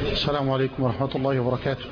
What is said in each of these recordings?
السلام عليكم ورحمة الله وبركاته.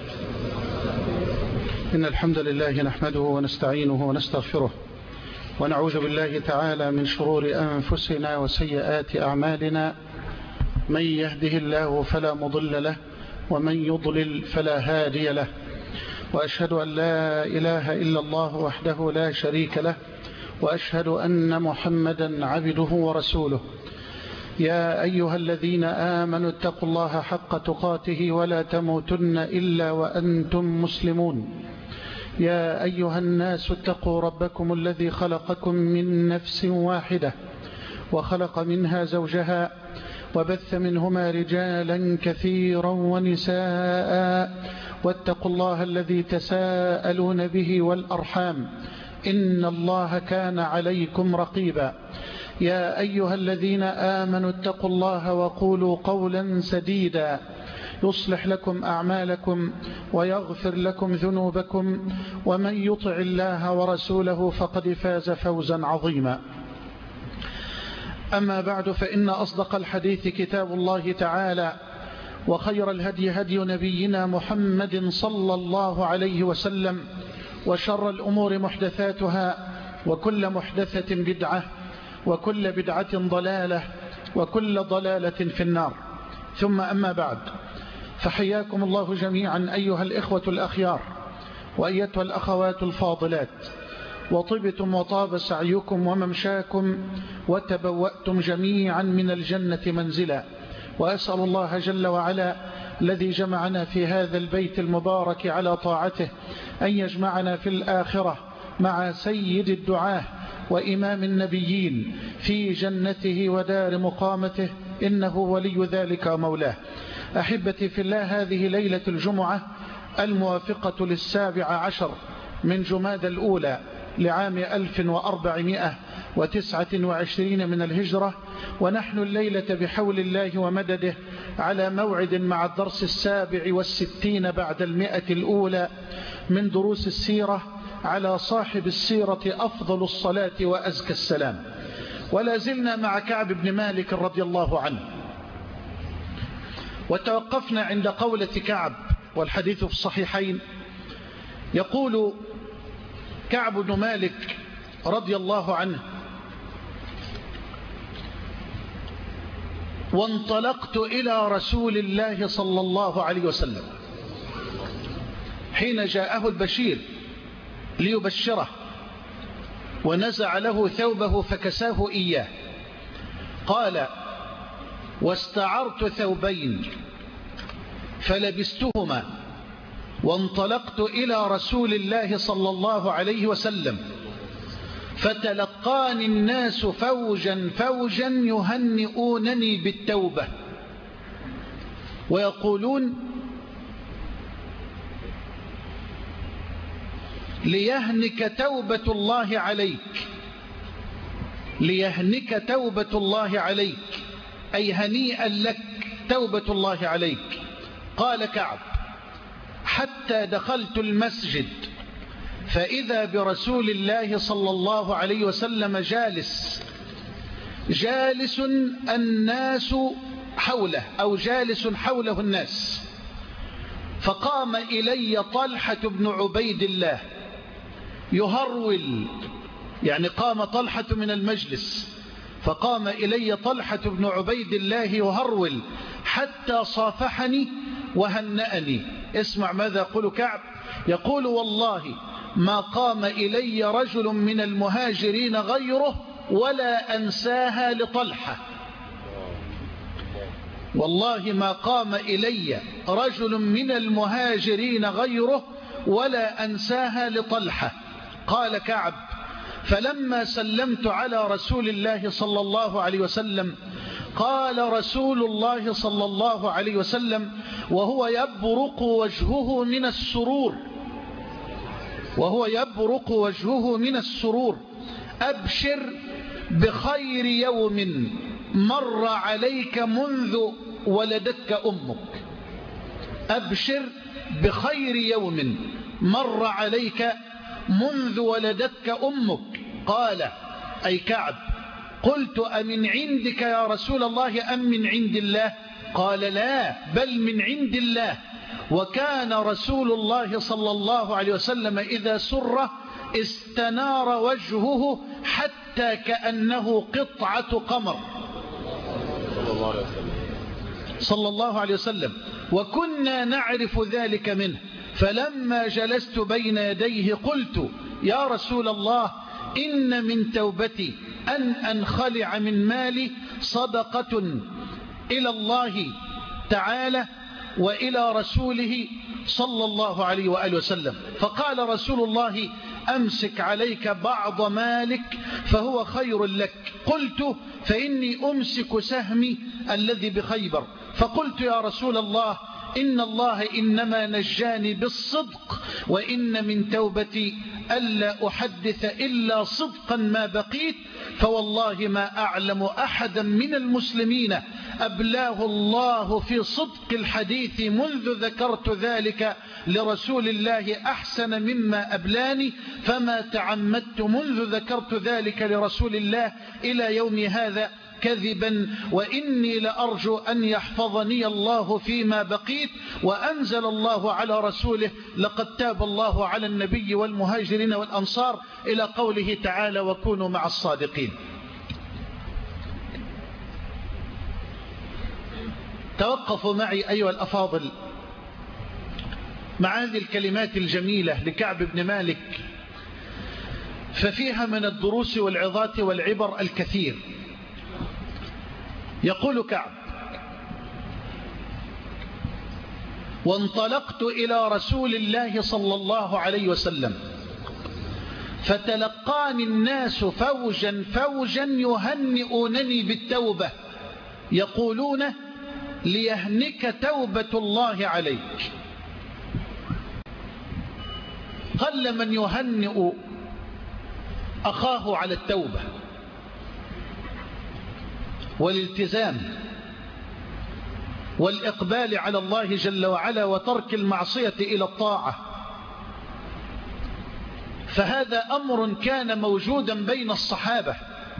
إن الحمد لله نحمده ونستعينه ونستغفره ونعوذ بالله تعالى من شرور أنفسنا وسيئات أعمالنا. من يهده الله فلا مضل له ومن يضلل فلا هادي له، وأشهد أن لا إله إلا الله وحده لا شريك له، وأشهد أن محمدا عبده ورسوله. يا أيها الذين آمنوا اتقوا الله حق تقاته ولا تموتن إلا وأنتم مسلمون. يا أيها الناس اتقوا ربكم الذي خلقكم من نفس واحدة وخلق منها زوجها وبث منهما رجالا كثيرا ونساء، واتقوا الله الذي تساءلون به والأرحام إن الله كان عليكم رقيبا. يا أيها الذين آمنوا اتقوا الله وقولوا قولا سديدا يصلح لكم أعمالكم ويغفر لكم ذنوبكم، ومن يطع الله ورسوله فقد فاز فوزا عظيما. أما بعد، فإن أصدق الحديث كتاب الله تعالى، وخير الهدي هدي نبينا محمد صلى الله عليه وسلم، وشر الأمور محدثاتها، وكل محدثة بدعة، وكل بدعة ضلالة، وكل ضلالة في النار. ثم أما بعد، فحياكم الله جميعا أيها الإخوة الأخيار وأيتها الأخوات الفاضلات، وطبتم وطاب سعيكم وممشاكم وتبوأتم جميعا من الجنة منزلا. وأسأل الله جل وعلا الذي جمعنا في هذا البيت المبارك على طاعته أن يجمعنا في الآخرة مع سيد الدعاة وإمام النبيين في جنته ودار مقامته، إنه ولي ذلك مولاه. أحبتي في الله، هذه ليلة الجمعة الموافقة 17 من جماد الأولى لعام 1429 من الهجرة، ونحن الليلة بحول الله ومدده على موعد مع الدرس 67 بعد 100 الأولى من دروس السيرة على صاحب السيرة أفضل الصلاة وأزكى السلام. ولا زلنا مع كعب بن مالك رضي الله عنه، وتوقفنا عند قولة كعب والحديث في الصحيحين. يقول كعب بن مالك رضي الله عنه: وانطلقت إلى رسول الله صلى الله عليه وسلم حين جاءه البشير ليبشره، ونزع له ثوبه فكساه إياه. قال: واستعرت ثوبين فلبستهما، وانطلقت إلى رسول الله صلى الله عليه وسلم، فتلقاني الناس فوجا فوجا يهنئونني بالتوبة ويقولون: ليهنك توبة الله عليك، ليهنك توبة الله عليك، أي هنيئا لك توبة الله عليك. قال كعب: حتى دخلت المسجد فإذا برسول الله صلى الله عليه وسلم جالس الناس حوله، أو جالس حوله الناس. فقام إلي طلحة بن عبيد الله يهرول، يعني قام طلحة من المجلس، فقام إلي طلحة بن عبيد الله يهرول حتى صافحني وهنأني. اسمع ماذا يقول كعب. يقول: والله ما قام إلي رجل من المهاجرين غيره ولا أنساها لطلحة. والله ما قام إلي رجل من المهاجرين غيره ولا أنساها لطلحة. قال كعب: فلما سلمت على رسول الله صلى الله عليه وسلم، قال رسول الله صلى الله عليه وسلم وهو يبرق وجهه من السرور، وهو يبرق وجهه من السرور: أبشر بخير يوم مر عليك منذ ولدتك أمك. أبشر بخير يوم مر عليك منذ ولدتك أمك. قال أي كعب: قلت: أمن عندك يا رسول الله أم من عند الله؟ قال لا، بل من عند الله. وكان رسول الله صلى الله عليه وسلم إذا سر استنار وجهه حتى كأنه قطعة قمر صلى الله عليه وسلم، وكنا نعرف ذلك منه. فلما جلست بين يديه قلت يا رسول الله إن من توبتي أن أنخلع من مالي صدقة إلى الله تعالى وإلى رسوله صلى الله عليه وآله وسلم. فقال رسول الله أمسك عليك بعض مالك فهو خير لك. قلت فإني أمسك سهمي الذي بخيبر. فقلت يا رسول الله إن الله إنما نجاني بالصدق، وإن من توبتي ألا أحدث إلا صدقا ما بقيت، فوالله ما أعلم أحدا من المسلمين أبلاه الله في صدق الحديث منذ ذكرت ذلك لرسول الله أحسن مما أبلاني، فما تعمدت منذ ذكرت ذلك لرسول الله إلى يوم هذا كذبا، وإني لأرجو أن يحفظني الله فيما بقيت. وأنزل الله على رسوله لقد تاب الله على النبي والمهاجرين والأنصار إلى قوله تعالى وكونوا مع الصادقين. توقفوا معي أيها الأفاضل مع هذه الكلمات الجميلة لكعب بن مالك، ففيها من الدروس والعظات والعبر الكثير. يقول كعب وانطلقت إلى رسول الله صلى الله عليه وسلم فتلقاني الناس فوجا فوجا يهنئونني بالتوبة يقولون ليهنك توبة الله عليك. قل من يهنئ أخاه على التوبة والالتزام والإقبال على الله جل وعلا وترك المعصية إلى الطاعة، فهذا أمر كان موجودا بين الصحابة،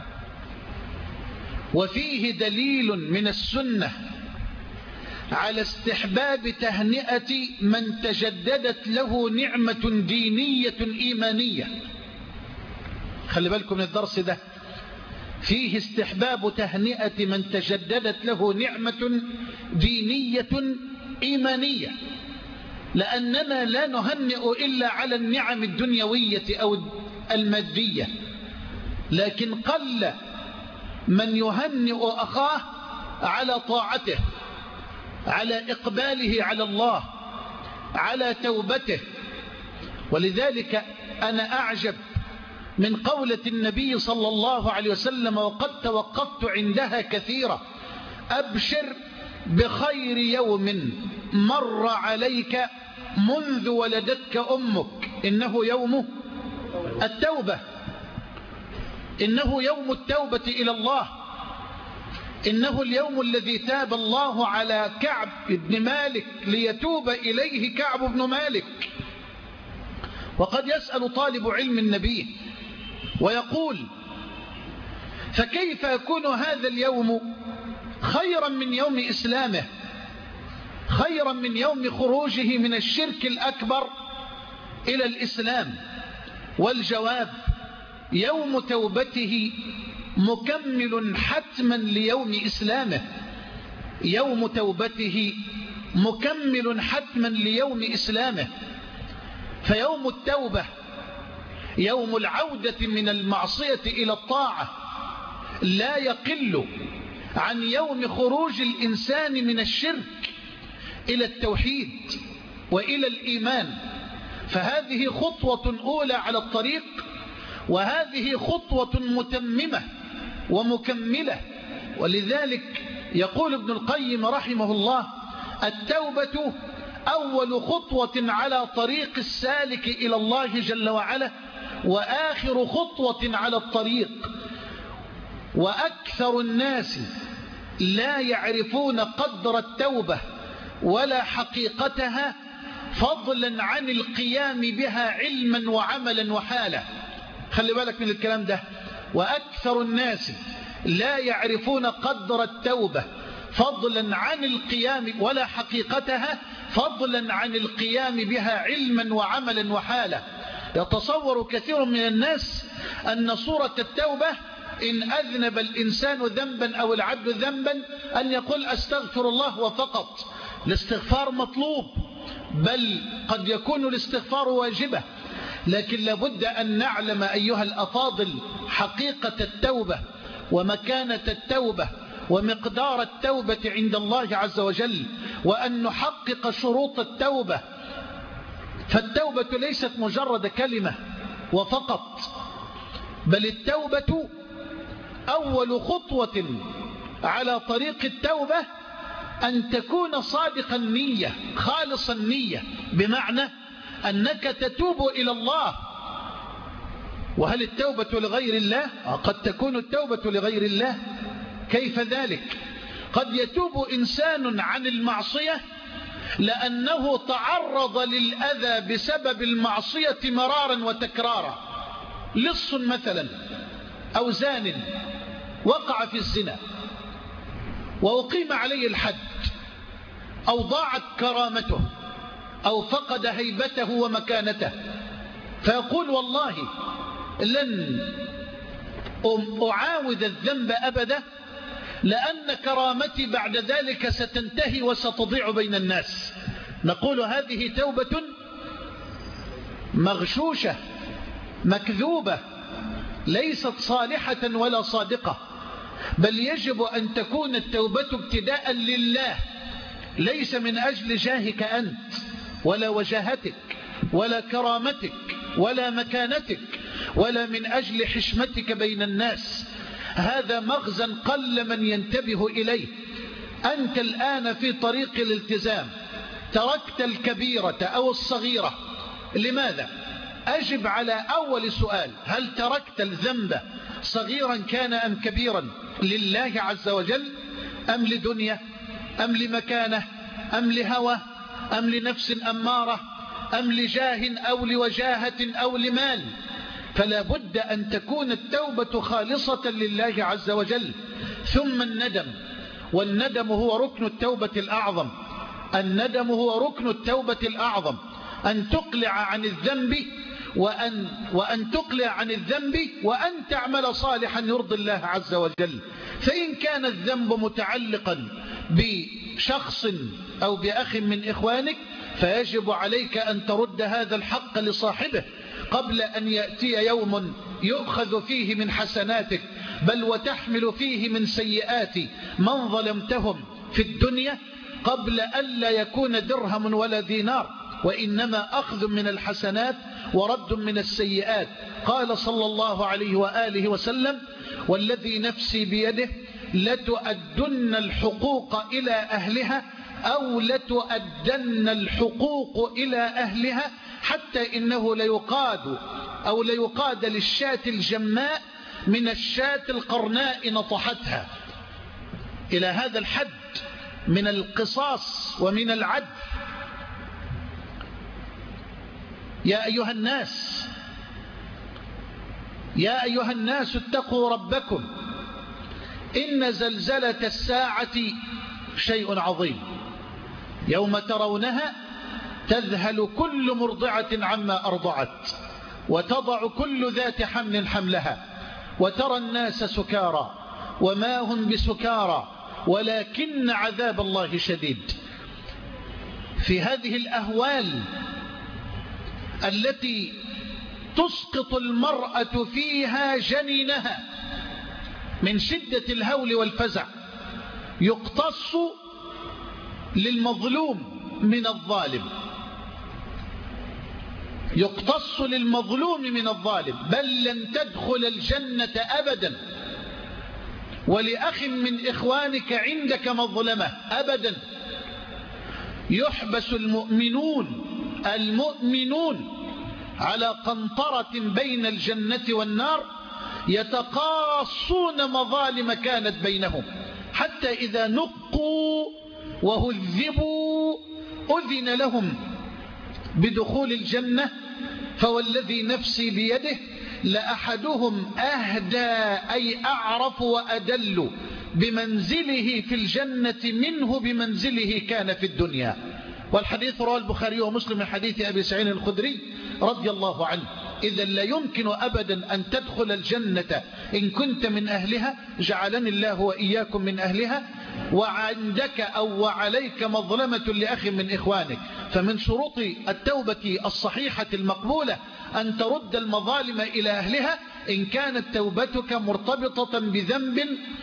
وفيه دليل من السنة على استحباب تهنئة من تجددت له نعمة دينية إيمانية. خلي بالكم من الدرس ده، فيه استحباب تهنئة من تجددت له نعمة دينية إيمانية، لأننا لا نهنئ إلا على النعم الدنيوية أو المادية، لكن قل من يهنئ أخاه على طاعته، على إقباله على الله، على توبته. ولذلك أنا أعجب من قولة النبي صلى الله عليه وسلم وقد توقفت عندها كثيرا: أبشر بخير يوم مر عليك منذ ولدتك أمك، إنه يوم التوبة، إنه يوم التوبة إلى الله، إنه اليوم الذي تاب الله على كعب بن مالك ليتوب إليه كعب بن مالك. وقد يسأل طالب علم النبي ويقول: فكيف يكون هذا اليوم خيرا من يوم إسلامه، خيرا من يوم خروجه من الشرك الأكبر إلى الإسلام؟ والجواب: يوم توبته مكمل حتما ليوم إسلامه، يوم توبته مكمل حتما ليوم إسلامه. فيوم التوبة يوم العودة من المعصية إلى الطاعة لا يقل عن يوم خروج الإنسان من الشرك إلى التوحيد وإلى الإيمان. فهذه خطوة أولى على الطريق، وهذه خطوة متممة ومكملة. ولذلك يقول ابن القيم رحمه الله: التوبة أول خطوة على طريق السالك إلى الله جل وعلا، وآخر خطوة على الطريق. وأكثر الناس لا يعرفون قدر التوبة ولا حقيقتها، فضلا عن القيام بها علما وعملا وحالا. خلي بالك من الكلام ده. وأكثر الناس لا يعرفون قدر التوبة فضلا عن القيام ولا حقيقتها فضلا عن القيام بها علما وعملا وحالا. يتصور كثير من الناس أن صورة التوبة إن أذنب الإنسان ذنبا أو العبد ذنبا أن يقول أستغفر الله وفقط. الاستغفار مطلوب، بل قد يكون الاستغفار واجبة، لكن لابد أن نعلم أيها الأفاضل حقيقة التوبة ومكانة التوبة ومقدار التوبة عند الله عز وجل، وأن نحقق شروط التوبة. فالتوبة ليست مجرد كلمة وفقط، بل التوبة أول خطوة على طريق التوبة أن تكون صادق النية خالص النية، بمعنى أنك تتوب إلى الله. وهل التوبة لغير الله؟ قد تكون التوبة لغير الله. كيف ذلك؟ قد يتوب إنسان عن المعصية لأنه تعرض للأذى بسبب المعصية مرارا وتكرارا، لص مثلا أو زان وقع في الزنا وأقيم عليه الحد، أو ضاعت كرامته أو فقد هيبته ومكانته، فيقول والله لن أعاود الذنب أبدا، لأن كرامتي بعد ذلك ستنتهي وستضيع بين الناس. نقول هذه توبة مغشوشة مكذوبة، ليست صالحة ولا صادقة، بل يجب أن تكون التوبة ابتداء لله، ليس من أجل جاهك أنت ولا وجاهتك ولا كرامتك ولا مكانتك ولا من أجل حشمتك بين الناس. هذا مغزى قل من ينتبه إليه. أنت الآن في طريق الالتزام، تركت الكبيرة أو الصغيرة، لماذا؟ أجب على أول سؤال: هل تركت الذنب صغيرا كان أم كبيرا لله عز وجل، أم لدنيا، أم لمكانة، أم لهوى، أم لنفس أمارة، أم لجاه أو لوجاهة أو لمال؟ فلا بد أن تكون التوبة خالصة لله عز وجل. ثم الندم، والندم هو ركن التوبة الأعظم. الندم هو ركن التوبة الأعظم، أن تقلع عن الذنب وأن تقلع عن الذنب وأن تعمل صالحا يرضي الله عز وجل. فإن كان الذنب متعلقا بشخص أو بأخ من إخوانك فيجب عليك أن ترد هذا الحق لصاحبه قبل أن يأتي يوم يؤخذ فيه من حسناتك، بل وتحمل فيه من سيئات من ظلمتهم في الدنيا، قبل أن لا يكون درهم ولا دينار، وإنما أخذ من الحسنات ورد من السيئات. قال صلى الله عليه وآله وسلم: والذي نفسي بيده لتؤدن الحقوق إلى أهلها أو لتؤدن الحقوق إلى أهلها، حتى إنه ليقاد للشاة الجماء من الشاة القرناء نطحتها. إلى هذا الحد من القصاص ومن العدل. يا أيها الناس اتقوا ربكم، إن زلزلة الساعة شيء عظيم، يوم ترونها تذهل كل مرضعة عما أرضعت وتضع كل ذات حمل حملها وترى الناس سكارى وما هم بسكارى ولكن عذاب الله شديد. في هذه الأهوال التي تسقط المرأة فيها جنينها من شدة الهول والفزع، يقتص للمظلوم من الظالم، يقتص للمظلوم من الظالم، بل لن تدخل الجنة أبدا. ولأخ من إخوانك عندك مظلمة أبدا. يحبس المؤمنون على قنطرة بين الجنة والنار، يتقاصون مظالم كانت بينهم، حتى إذا نقوا وهذبوا أذن لهم بدخول الجنة. فوالذي نفسي بيده لأحدهم أهدى أي أعرف وأدل بمنزله في الجنة منه بمنزله كان في الدنيا. والحديث رواه البخاري ومسلم من حديث أبي سعيد الخدري رضي الله عنه. إذا لا يمكن أبدا أن تدخل الجنة إن كنت من أهلها، جعلني الله وإياكم من أهلها، وعندك أو وعليك مظلمة لأخ من إخوانك. فمن شروط التوبة الصحيحة المقبولة أن ترد المظالم إلى أهلها إن كانت توبتك مرتبطة بذنب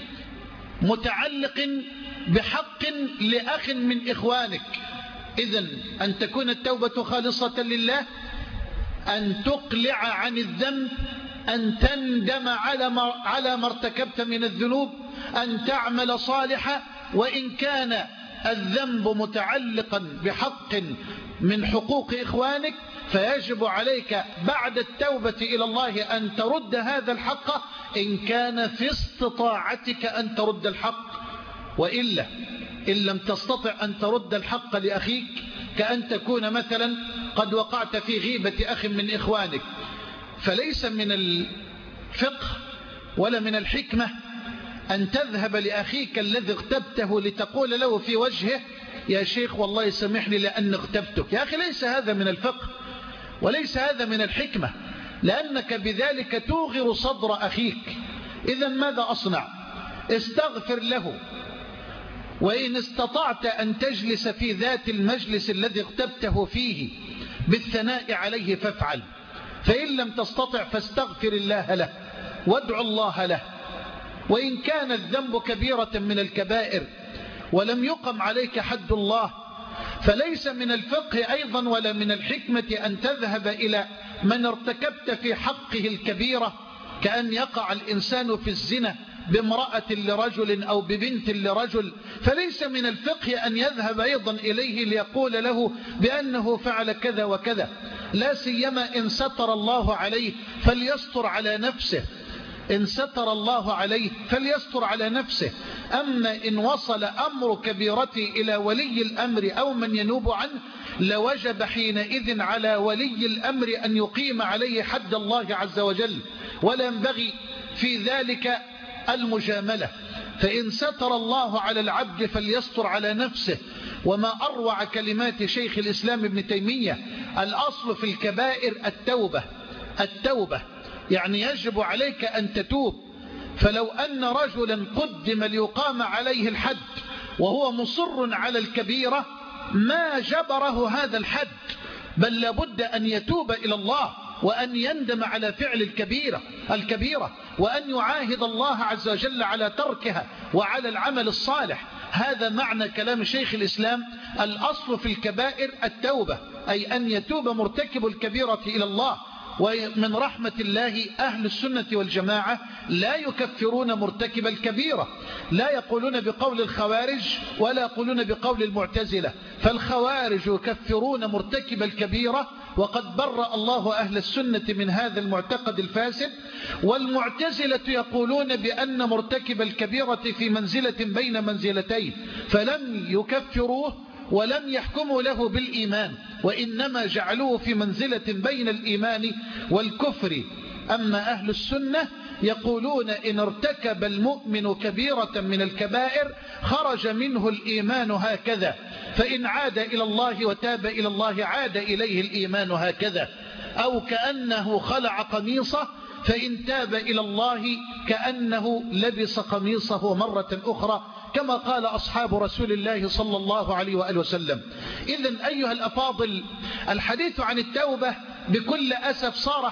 متعلق بحق لأخ من إخوانك. إذن أن تكون التوبة خالصة لله، أن تقلع عن الذنب، أن تندم على ما ارتكبت من الذنوب، أن تعمل صالحا، وإن كان الذنب متعلقا بحق من حقوق إخوانك فيجب عليك بعد التوبة إلى الله أن ترد هذا الحق إن كان في استطاعتك أن ترد الحق. وإلا إن لم تستطع أن ترد الحق لأخيك، كأن تكون مثلا قد وقعت في غيبة أخ من إخوانك، فليس من الفقه ولا من الحكمة أن تذهب لأخيك الذي اغتبته لتقول له في وجهه يا شيخ والله يسامحني لأن اغتبتك. يا أخي ليس هذا من الفقه وليس هذا من الحكمة، لأنك بذلك توغر صدر أخيك. إذا ماذا أصنع؟ استغفر له، وإن استطعت أن تجلس في ذات المجلس الذي اغتبته فيه بالثناء عليه فافعل، فإن لم تستطع فاستغفر الله له وادعو الله له. وإن كان الذنب كبيرة من الكبائر ولم يقم عليك حد الله، فليس من الفقه أيضا ولا من الحكمة أن تذهب إلى من ارتكبت في حقه الكبيرة، كأن يقع الإنسان في الزنا بامرأة لرجل أو ببنت لرجل، فليس من الفقه أن يذهب أيضا إليه ليقول له بأنه فعل كذا وكذا، لا سيما إن ستر الله عليه فليستر على نفسه، إن ستر الله عليه فليستر على نفسه. أما إن وصل أمر كبيرتي إلى ولي الأمر أو من ينوب عنه لوجب حينئذ على ولي الأمر أن يقيم عليه حد الله عز وجل، ولا ينبغي في ذلك المجاملة. فإن ستر الله على العبد فليستر على نفسه. وما أروع كلمات شيخ الإسلام ابن تيمية: الأصل في الكبائر التوبة، يعني يجب عليك أن تتوب. فلو أن رجلا قدم ليقام عليه الحد وهو مصر على الكبيرة ما جبره هذا الحد، بل لابد أن يتوب إلى الله وأن يندم على فعل الكبيرة وأن يعاهد الله عز وجل على تركها وعلى العمل الصالح. هذا معنى كلام شيخ الإسلام: الأصل في الكبائر التوبة، أي أن يتوب مرتكب الكبيرة إلى الله. ومن رحمة الله أهل السنة والجماعة لا يكفرون مرتكب الكبيرة، لا يقولون بقول الخوارج ولا يقولون بقول المعتزلة. فالخوارج يكفرون مرتكب الكبيرة وقد برأ الله أهل السنة من هذا المعتقد الفاسد، والمعتزلة يقولون بأن مرتكب الكبيرة في منزلة بين منزلتين، فلم يكفروه ولم يحكموا له بالإيمان، وإنما جعلوه في منزلة بين الإيمان والكفر. أما أهل السنة يقولون إن ارتكب المؤمن كبيرة من الكبائر خرج منه الإيمان هكذا، فإن عاد إلى الله وتاب إلى الله عاد إليه الإيمان هكذا، أو كأنه خلع قميصه فإن تاب إلى الله كأنه لبس قميصه مرة أخرى، كما قال أصحاب رسول الله صلى الله عليه وآله وسلم. إذن أيها الأفاضل، الحديث عن التوبة بكل أسف صار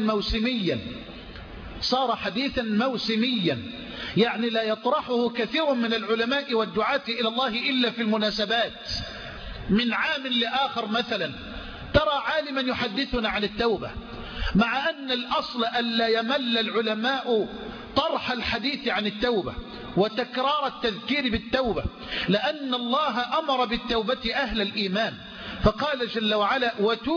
حديثا موسميا، يعني لا يطرحه كثير من العلماء والدعاة إلى الله إلا في المناسبات. من عام لآخر مثلا ترى عالما يحدثنا عن التوبة، مع أن الأصل ألا يمل العلماء طرح الحديث عن التوبة وتكرار التذكير بالتوبة، لأن الله أمر بالتوبة أهل الإيمان، فقال جل وعلا: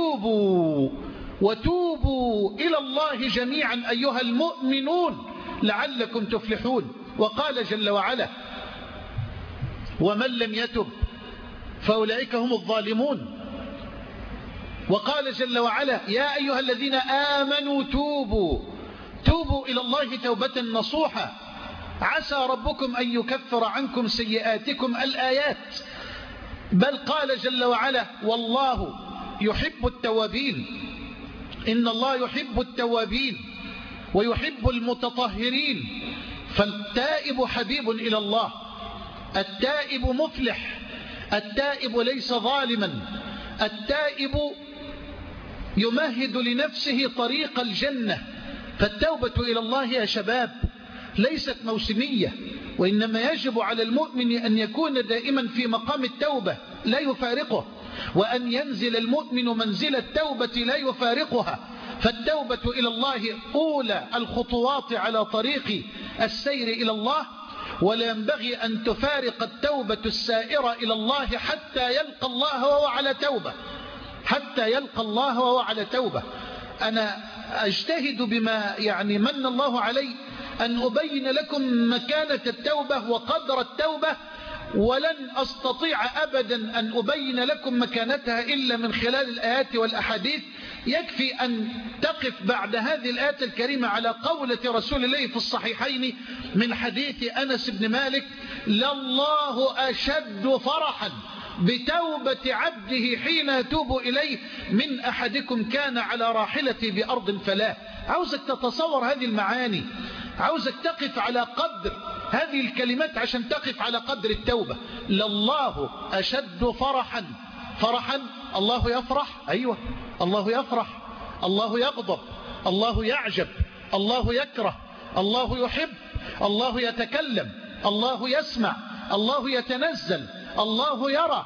وتوبوا إلى الله جميعا أيها المؤمنون لعلكم تفلحون. وقال جل وعلا: ومن لم يتب فأولئك هم الظالمون. وقال جل وعلا: يا أيها الذين آمنوا توبوا إلى الله توبة نصوحا. عسى ربكم أن يكفر عنكم سيئاتكم الآيات. بل قال جل وعلا والله يحب التوابين، إن الله يحب التوابين ويحب المتطهرين. فالتائب حبيب إلى الله، التائب مفلح، التائب ليس ظالما، التائب يمهد لنفسه طريق الجنة. فالتوبة إلى الله يا شباب ليست موسمية، وإنما يجب على المؤمن أن يكون دائما في مقام التوبة لا يفارقه، وأن ينزل المؤمن منزل التوبة لا يفارقها. فالتوبة إلى الله أولى الخطوات على طريق السير إلى الله، ولا ينبغي أن تفارق التوبة السائرة إلى الله حتى يلقى الله وهو على توبة، حتى يلقى الله وهو على توبة. أنا أجتهد بما من الله علي أن أبين لكم مكانة التوبة وقدر التوبة، ولن أستطيع أبدا أن أبين لكم مكانتها إلا من خلال الآيات والأحاديث. يكفي أن تقف بعد هذه الآيات الكريمة على قولة رسول الله في الصحيحين من حديث أنس بن مالك: لله أشد فرحا بتوبة عبده حين يتوب إليه من أحدكم كان على راحلته بأرض فلاة. عاوزك تتصور هذه المعاني، عاوزك تقف على قدر هذه الكلمات عشان تقف على قدر التوبة. لله أشد فرحا. فرحا الله يفرح، أيوة الله يفرح، الله يغضب، الله يعجب، الله يكره، الله يحب، الله يتكلم، الله يسمع، الله يتنزل، الله يرى.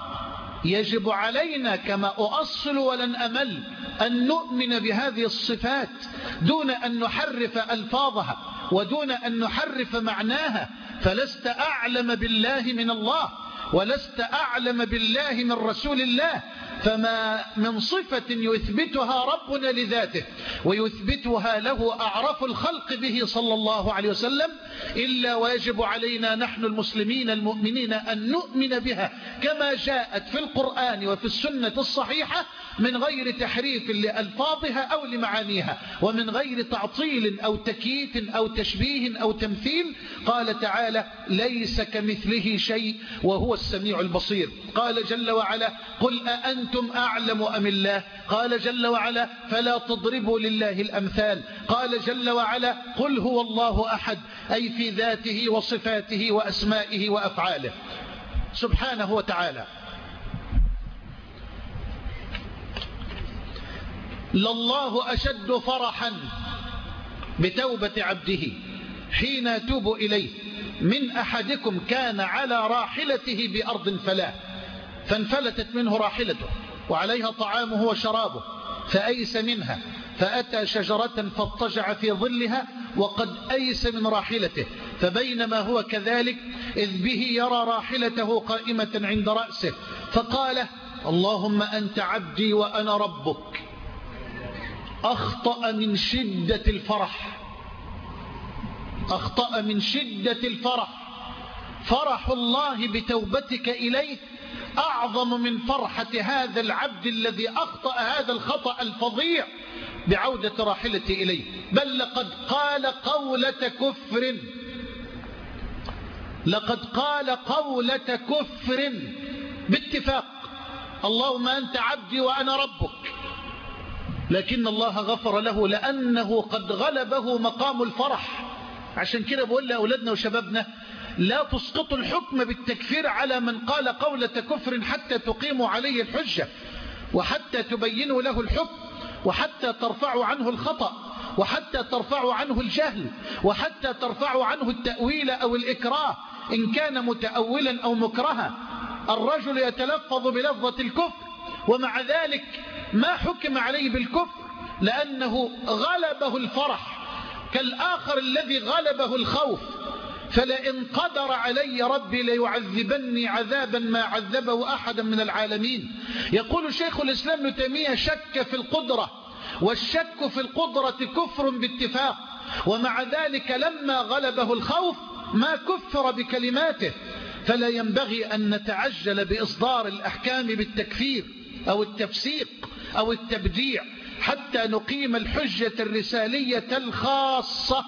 يجب علينا كما أؤصل ولن أمل أن نؤمن بهذه الصفات دون أن نحرف ألفاظها ودون أن نحرف معناها. فلست أعلم بالله من الله، ولست أعلم بالله من رسول الله. فما من صفة يثبتها ربنا لذاته ويثبتها له أعرف الخلق به صلى الله عليه وسلم إلا ويجب علينا نحن المسلمين المؤمنين أن نؤمن بها كما جاءت في القرآن وفي السنة الصحيحة، من غير تحريف لألفاظها أو لمعانيها، ومن غير تعطيل أو تكييف أو تشبيه أو تمثيل. قال تعالى: ليس كمثله شيء وهو السميع البصير. قال جل وعلا: قل أأنتم أعلم أم الله؟ قال جل وعلا: فلا تضربوا لله الأمثال. قال جل وعلا: قل هو الله أحد، أي في ذاته وصفاته وأسمائه وأفعاله سبحانه وتعالى. لله أشد فرحا بتوبة عبده حين يتوب إليه من أحدكم كان على راحلته بأرض فلاة، فانفلتت منه راحلته وعليها طعامه وشرابه، فأيس منها فأتى شجرة فاضطجع في ظلها وقد أيس من راحلته، فبينما هو كذلك إذ به يرى راحلته قائمة عند رأسه، فقال: اللهم أنت عبدي وأنا ربك. أخطأ من شدة الفرح، أخطأ من شدة الفرح. فرح الله بتوبتك إليه أعظم من فرحة هذا العبد الذي أخطأ هذا الخطأ الفظيع بعودة راحلته إليه. بل لقد قال قولة كفر، لقد قال قولة كفر باتفاق: اللهم أنت عبدي وأنا ربك. لكن الله غفر له لأنه قد غلبه مقام الفرح. عشان كده بقول لأولادنا وشبابنا: لا تسقطوا الحكم بالتكفير على من قال قولة كفر حتى تقيموا عليه الحجة، وحتى تبينوا له الحكم، وحتى ترفعوا عنه الخطأ، وحتى ترفعوا عنه الجهل، وحتى ترفعوا عنه التأويل أو الإكراه إن كان متأولا أو مكرها. الرجل يتلفظ بلفظة الكفر ومع ذلك ما حكم عليه بالكفر لأنه غلبه الفرح، كالآخر الذي غلبه الخوف. فلئن قدر علي ربي ليعذبني عذابا ما عذبه أحدا من العالمين. يقول شيخ الإسلام ابن تيمية: شك في القدرة، والشك في القدرة كفر باتفاق، ومع ذلك لما غلبه الخوف ما كفر بكلماته. فلا ينبغي أن نتعجل بإصدار الأحكام بالتكفير أو التفسيق أو التبديع حتى نقيم الحجة الرسالية الخاصة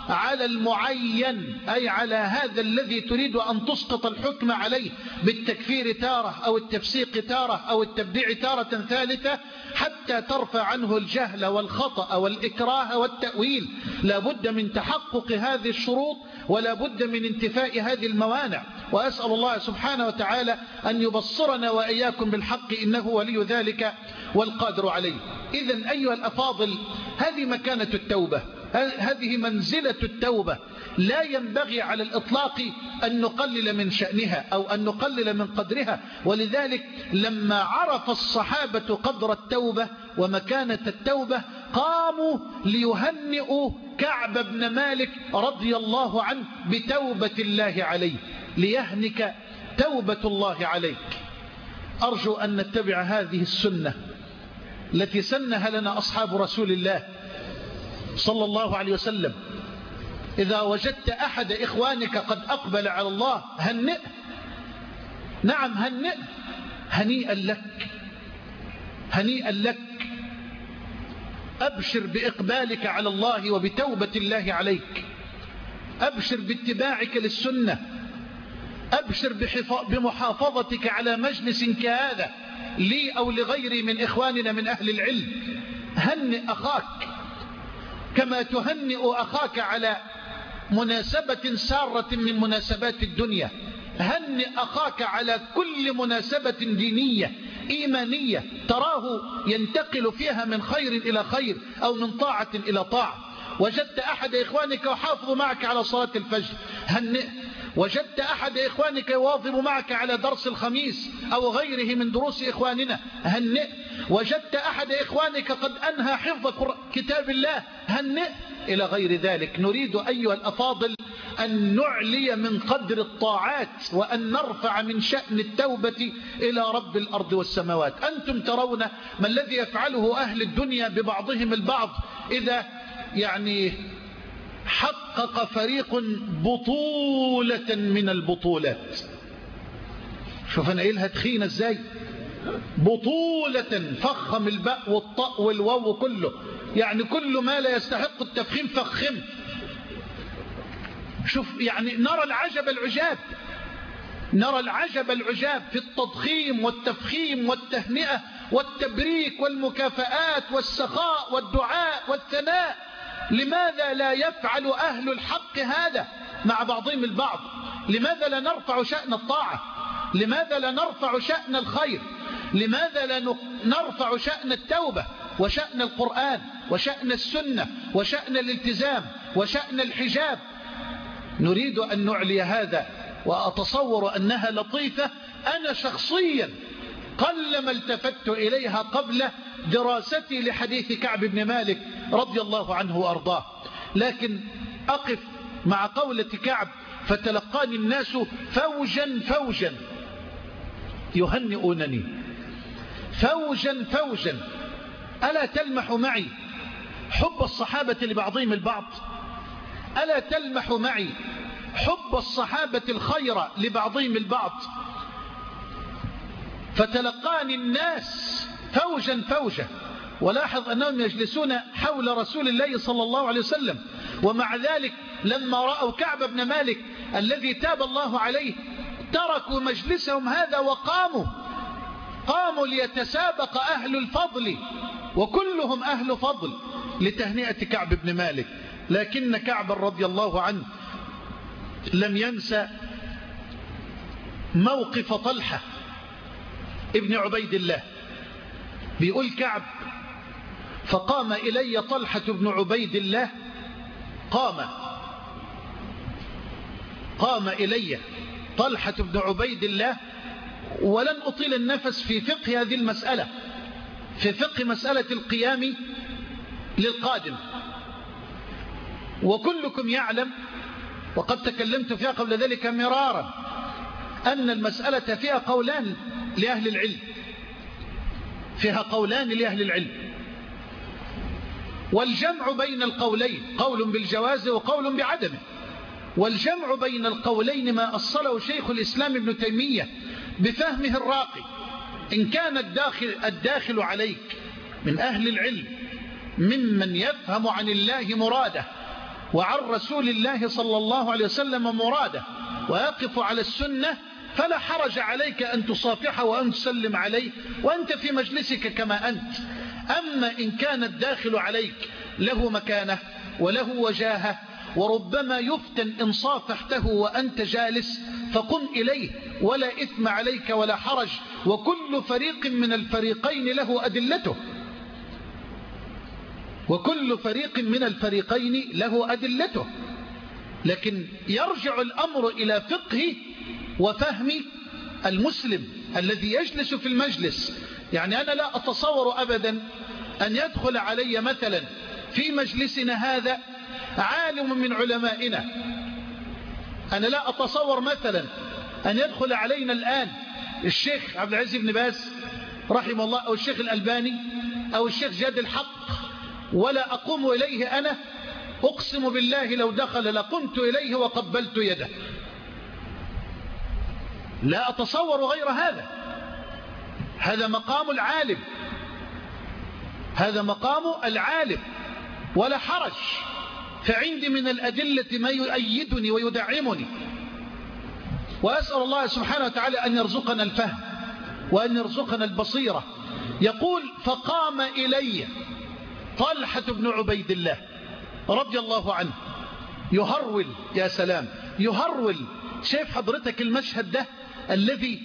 على المعين، أي على هذا الذي تريد أن تسقط الحكم عليه بالتكفير تارة أو التفسيق تارة أو التبديع تارة ثالثة، حتى ترفع عنه الجهل والخطأ والإكراه والتأويل. لا بد من تحقق هذه الشروط ولا بد من انتفاء هذه الموانع. وأسأل الله سبحانه وتعالى أن يبصرنا وإياكم بالحق، إنه ولي ذلك والقادر عليه. إذن أيها الأفاضل، هذه مكانة التوبة، هذه منزلة التوبة، لا ينبغي على الإطلاق أن نقلل من شأنها أو أن نقلل من قدرها. ولذلك لما عرف الصحابة قدر التوبة ومكانة التوبة قاموا ليهنئوا كعب بن مالك رضي الله عنه بتوبة الله عليه، ليهنك توبة الله عليك. أرجو أن نتبع هذه السنة التي سنها لنا أصحاب رسول الله صلى الله عليه وسلم. إذا وجدت أحد إخوانك قد أقبل على الله هنئ، نعم هنئ، هنيئا لك، هنيئا لك. أبشر بإقبالك على الله وبتوبة الله عليك، أبشر باتباعك للسنة، أبشر بمحافظتك على مجلس كهذا لي أو لغيري من إخواننا من أهل العلم. هنئ أخاك كما تهنئ أخاك على مناسبة سارة من مناسبات الدنيا. هنئ أخاك على كل مناسبة دينية إيمانية تراه ينتقل فيها من خير إلى خير أو من طاعة إلى طاعة. وجدت أحد إخوانك يحافظ معك على صلاة الفجر، هنئ. وجدت أحد إخوانك يواظب معك على درس الخميس أو غيره من دروس إخواننا، هنئ. وجدت أحد إخوانك قد أنهى حفظ كتاب الله، هنئ، إلى غير ذلك. نريد أيها الأفاضل أن نعلي من قدر الطاعات وأن نرفع من شأن التوبة إلى رب الأرض والسماوات. أنتم ترون ما الذي يفعله أهل الدنيا ببعضهم البعض إذا حقق فريق بطولة من البطولات. شوف أنا قايلها تخينة إزاي، بطولة، فخم الباء والطاء والواو كله، كل ما لا يستحق التفخيم فخم. شوف نرى العجب العجاب، نرى العجب العجاب في التضخيم والتفخيم والتهنئة والتبريك والمكافآت والسخاء والدعاء والثناء. لماذا لا يفعل أهل الحق هذا مع بعضهم البعض؟ لماذا لا نرفع شأن الطاعة؟ لماذا لا نرفع شأن الخير؟ لماذا لا نرفع شأن التوبة وشأن القرآن وشأن السنة وشأن الالتزام وشأن الحجاب؟ نريد أن نعلي هذا، وأتصور أنها لطيفة. أنا شخصيا قلما التفت إليها قبل دراستي لحديث كعب بن مالك رضي الله عنه وأرضاه، لكن أقف مع قولة كعب: فتلقاني الناس فوجا فوجا يهنئونني، فوجا فوجا. ألا تلمح معي حب الصحابة لبعضهم البعض؟ ألا تلمح معي حب الصحابة الخير لبعضهم البعض؟ فتلقاني الناس فوجا فوجا. ولاحظ أنهم يجلسون حول رسول الله صلى الله عليه وسلم، ومع ذلك لما رأوا كعب بن مالك الذي تاب الله عليه تركوا مجلسهم هذا قاموا ليتسابق أهل الفضل، وكلهم أهل فضل، لتهنئة كعب بن مالك. لكن كعب رضي الله عنه لم ينسى موقف طلحة ابن عبيد الله. بيقول كعب: فقام إلي طلحة بن عبيد الله، قام إلي طلحة بن عبيد الله. ولن أطيل النفس في فقه هذه المسألة، في فقه مسألة القيام للقادم. وكلكم يعلم، وقد تكلمت فيها قبل ذلك مرارا، أن المسألة فيها قولان لأهل العلم، فيها قولان لأهل العلم، والجمع بين القولين قول بالجواز وقول بعدمه. والجمع بين القولين ما أصله شيخ الإسلام ابن تيمية بفهمه الراقي. إن كان الداخل عليك من أهل العلم ممن يفهم عن الله مراده وعن رسول الله صلى الله عليه وسلم مراده ويقف على السنة فلا حرج عليك أن تصافحه وأن تسلم عليه وأنت في مجلسك كما أنت. أما إن كان الداخل عليك له مكانة وله وجاهة وربما يفتن إن صافحته وأنت جالس فقم إليه ولا إثم عليك ولا حرج، وكل فريق من الفريقين له أدلته، وكل فريق من الفريقين له أدلته. لكن يرجع الأمر إلى فقه وفهم المسلم الذي يجلس في المجلس. يعني أنا لا أتصور أبدا أن يدخل علي مثلا في مجلسنا هذا عالم من علمائنا. أنا لا أتصور مثلا أن يدخل علينا الآن الشيخ عبد العزيز بن باز رحمه الله أو الشيخ الألباني أو الشيخ جاد الحق ولا أقوم إليه أنا، أقسم بالله لو دخل لقمت إليه وقبلت يده. لا أتصور غير هذا. هذا مقام العالم، هذا مقام العالم ولا حرج. فعندي من الأدلة ما يؤيدني ويدعمني، وأسأل الله سبحانه وتعالى أن يرزقنا الفهم وأن يرزقنا البصيرة. يقول فقام إلي طلحة بن عبيد الله رضي الله عنه يهرول. يا سلام، يهرول. شايف حضرتك المشهد ده الذي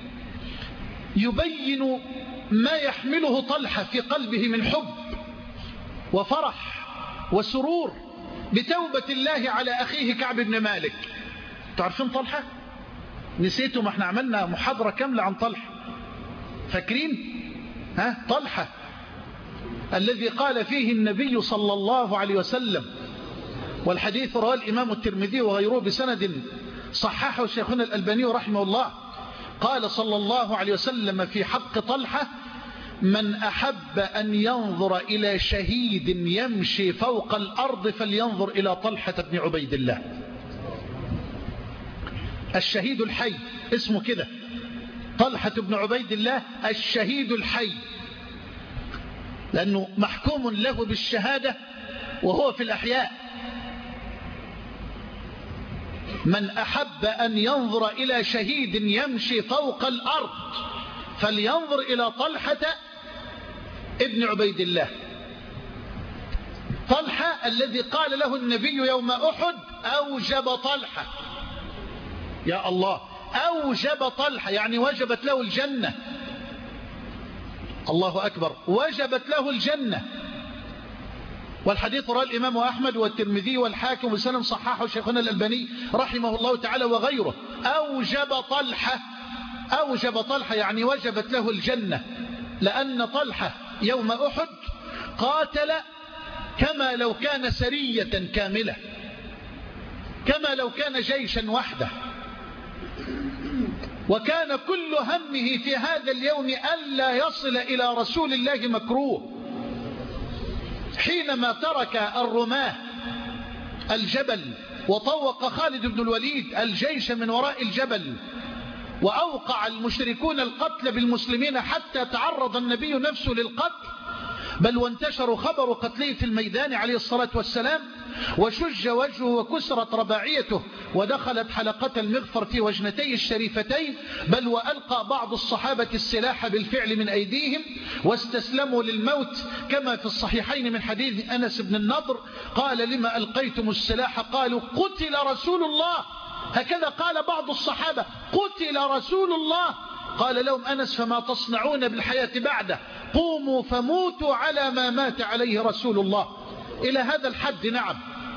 يبين ما يحمله طلحة في قلبه من حب وفرح وسرور بتوبة الله على أخيه كعب بن مالك. تعرفين طلحة؟ نسيتوا؟ ما احنا عملنا محاضرة كاملة عن طلحة، فاكرين؟ طلحة الذي قال فيه النبي صلى الله عليه وسلم، والحديث رواه الإمام الترمذي وغيره بسند صححه شيخنا الألباني رحمه الله، قال صلى الله عليه وسلم في حق طلحة: من أحب أن ينظر إلى شهيد يمشي فوق الأرض فلينظر إلى طلحة بن عبيد الله. الشهيد الحي اسمه كده، طلحة بن عبيد الله الشهيد الحي، لأنه محكوم له بالشهادة وهو في الأحياء. من أحب أن ينظر إلى شهيد يمشي فوق الأرض فلينظر إلى طلحة ابن عبيد الله. طلحة الذي قال له النبي يوم أحد: أوجب طلحة. يا الله، أوجب طلحة يعني وجبت له الجنة. الله أكبر، وجبت له الجنة. والحديث رواه الإمام أحمد والترمذي والحاكم بسند صححه شيخنا الألباني رحمه الله تعالى وغيره. أوجب طلحة، أوجب طلحة يعني وجبت له الجنة، لأن طلحة يوم أحد قاتل كما لو كان سرية كاملة، كما لو كان جيشا وحده، وكان كل همه في هذا اليوم ألا يصل إلى رسول الله مكروه. حينما ترك الرماة الجبل وطوق خالد بن الوليد الجيش من وراء الجبل وأوقع المشركون القتل بالمسلمين حتى تعرض النبي نفسه للقتل، بل وانتشر خبر قتله في الميدان عليه الصلاة والسلام، وشج وجهه وكسرت رباعيته ودخلت حلقة المغفر في وجنتيه الشريفتين، بل وألقى بعض الصحابة السلاح بالفعل من أيديهم واستسلموا للموت، كما في الصحيحين من حديث أنس بن النضر قال: لما ألقيتم السلاح؟ قالوا: قتل رسول الله. هكذا قال بعض الصحابة: قتل رسول الله. قال لهم أنس: فما تصنعون بالحياة بعده؟ قوموا فموتوا على ما مات عليه رسول الله. إلى هذا الحد. نعم،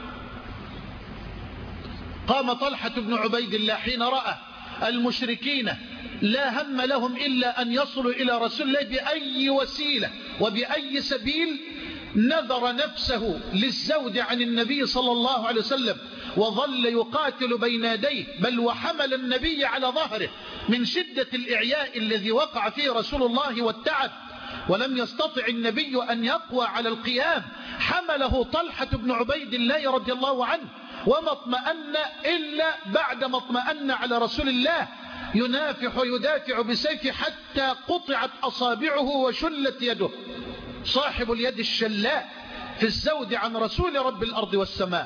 قام طلحة بن عبيد الله حين رأى المشركين لا هم لهم إلا أن يصلوا إلى رسول الله بأي وسيلة وبأي سبيل، نذر نفسه للزود عن النبي صلى الله عليه وسلم وظل يقاتل بين يديه، بل وحمل النبي على ظهره من شدة الإعياء الذي وقع فيه رسول الله والتعب، ولم يستطع النبي أن يقوى على القيام، حمله طلحة بن عبيد الله رضي الله عنه، وما اطمأن إلا بعد ما اطمأن على رسول الله، ينافح ويدافع بسيفه حتى قطعت أصابعه وشلت يده، صاحب اليد الشلاء في الزود عن رسول رب الأرض والسماء.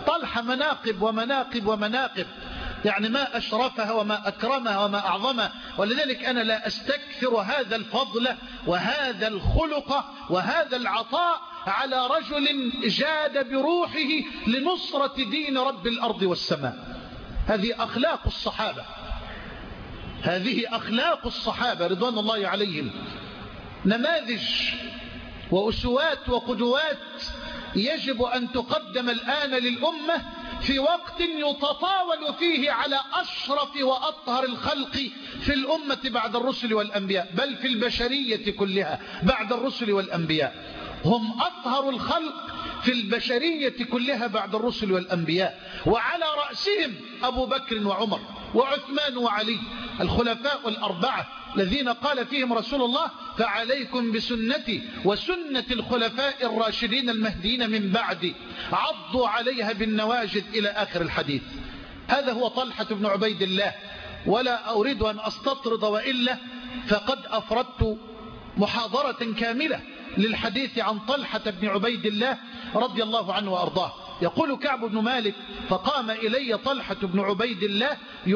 طلحة مناقب ومناقب ومناقب، يعني ما أشرفها وما أكرمها وما أعظمها. ولذلك أنا لا أستكثر هذا الفضل وهذا الخلق وهذا العطاء على رجل جاد بروحه لنصرة دين رب الأرض والسماء. هذه أخلاق الصحابة، هذه أخلاق الصحابة رضوان الله عليهم، نماذج وأسوات وقدوات يجب أن تقدم الآن للأمة في وقت يتطاول فيه على أشرف وأطهر الخلق في الأمة بعد الرسل والأنبياء، بل في البشرية كلها بعد الرسل والأنبياء. هم أطهر الخلق في البشرية كلها بعد الرسل والأنبياء، وعلى رأسهم أبو بكر وعمر وعثمان وعلي، الخلفاء الأربعة الذين قال فيهم رسول الله: فعليكم بسنتي وسنة الخلفاء الراشدين المهديين من بعدي عضوا عليها بالنواجذ إلى آخر الحديث. هذا هو طلحة بن عبيد الله، ولا أريد أن أستطرد وإلا فقد أفردت محاضرة كاملة للحديث عن طلحة بن عبيد الله رضي الله عنه وأرضاه. يقول كعب بن مالك: فقام إلي طلحة بن عبيد الله